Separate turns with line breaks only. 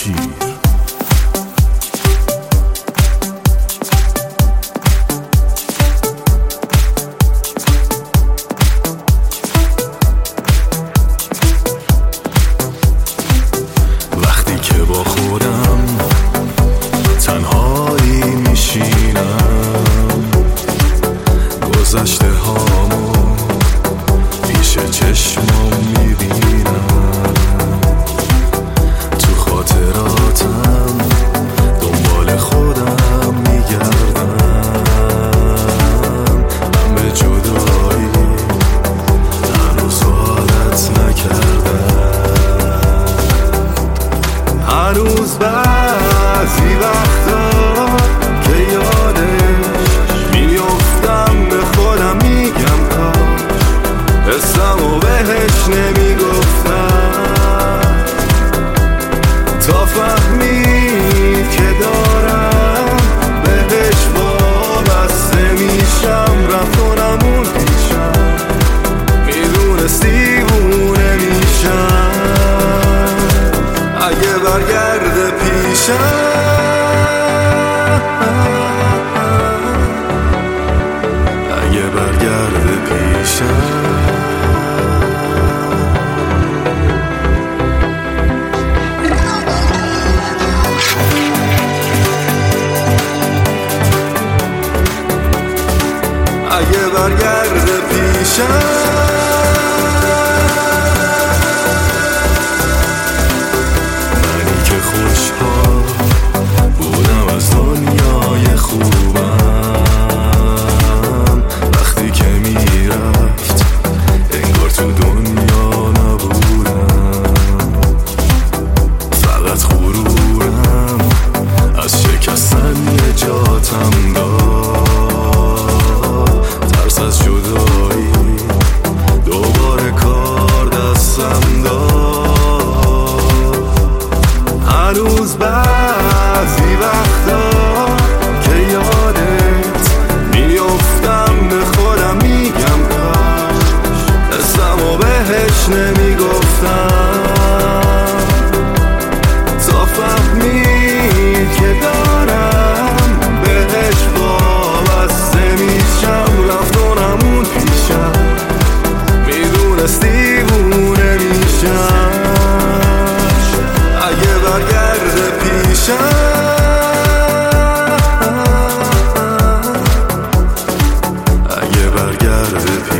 شیر. وقتی که با خودم تنهایی میشینم، گذشته هامو پیش چشمام میبینم، تو خاطراتم دنبال خودم میگردم. من به جدایی هنوز عادت نکردم، هنوز بعضی وقتا که یادش میافتم به خودم میگم کاش حسمو بهش نمیگفتم، تا فهمید که دارم بهش وابسته میشم. رفت و نمون پیشم، میدونست دیوونه میشم. اگه برگرده پیشم، اگه برگرده پیشم، اگه برگرده پیشم. منی که خوشحال بودم از دنیای خوبم، وقتی که میرفت انگار تو دنیا نبودم. فقط غرورم از شکستن نجاتم داد، ترس از جدایی دوباره کار دستم داد. هنوز بعضی وقتا که یادت میافتم به خودم میگم کاش حسمو بهش نمیگفتم، تا فهمید که دارم بهش وابسته میشم. رفت و نمون پیشم، میدونست دیوونه میشم. اگه برگرده پیشم، اگه برگرده پیشم.